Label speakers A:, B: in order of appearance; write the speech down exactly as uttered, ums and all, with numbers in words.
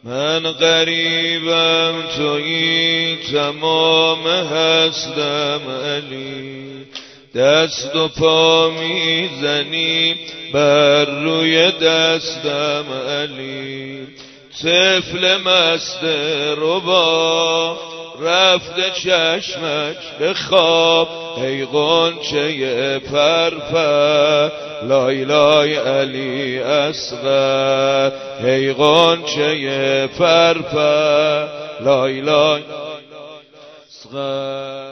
A: من غریبم تویی تمام هستم علی، دست و پا میزنی بر روی دستم علی. طفل مست ربا رفته چشمش به خواب، ای غنچه پرپر لای لای علی اصغر، ای غنچه پرپر لای لای اصغر.